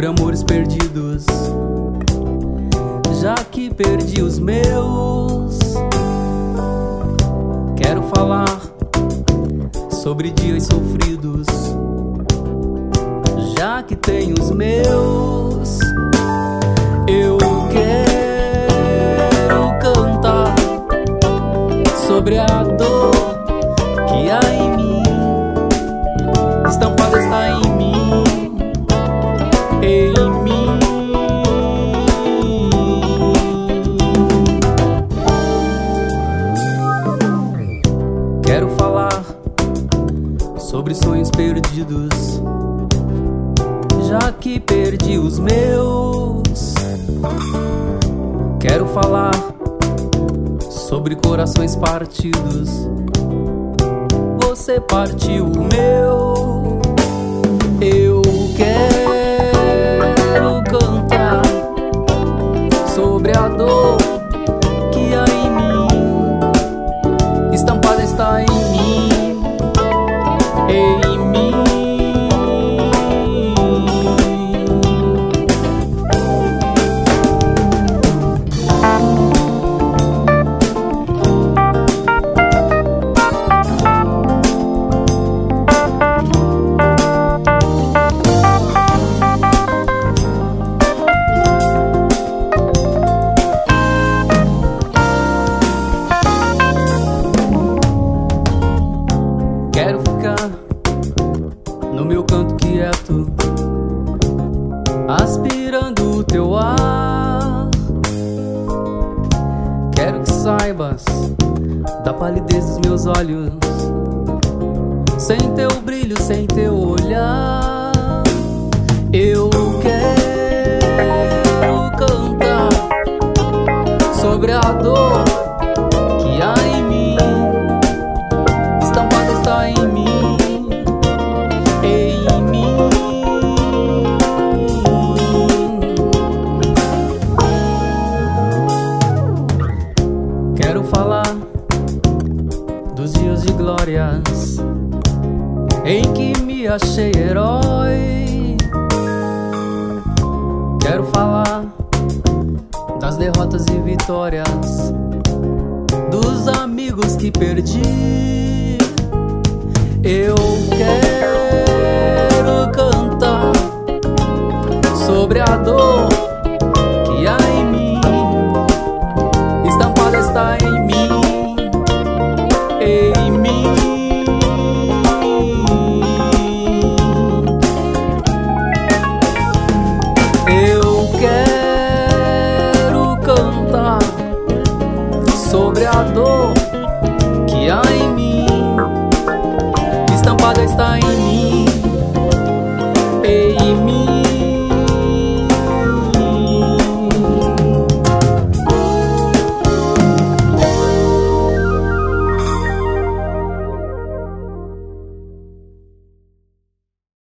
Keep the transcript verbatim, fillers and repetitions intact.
sobre amores perdidos, já que perdi os meus. Quero falar sobre dias sofridos, já que tenho os meus. Eu quero cantar sobre a dor que há em mim, estampada está em mim, em mim. Quero falar sobre sonhos perdidos, já que perdi os meus. Quero falar sobre corações partidos, você partiu o meu. Eu quero cantar sobre a dor que há em mim, estampada está em mim, em mim. Quero ficar no meu canto quieto, aspirando o teu ar. Quero que saibas da palidez dos meus olhos, sem teu brilho, sem teu olhar. Eu quero cantar sobre a dor que há em mim, estampada está em mim, em mim. Quero falar dos dias de glórias em que me achei herói. Quero falar das derrotas e vitórias, dos amigos que perdi. Eu quero cantar sobre a dor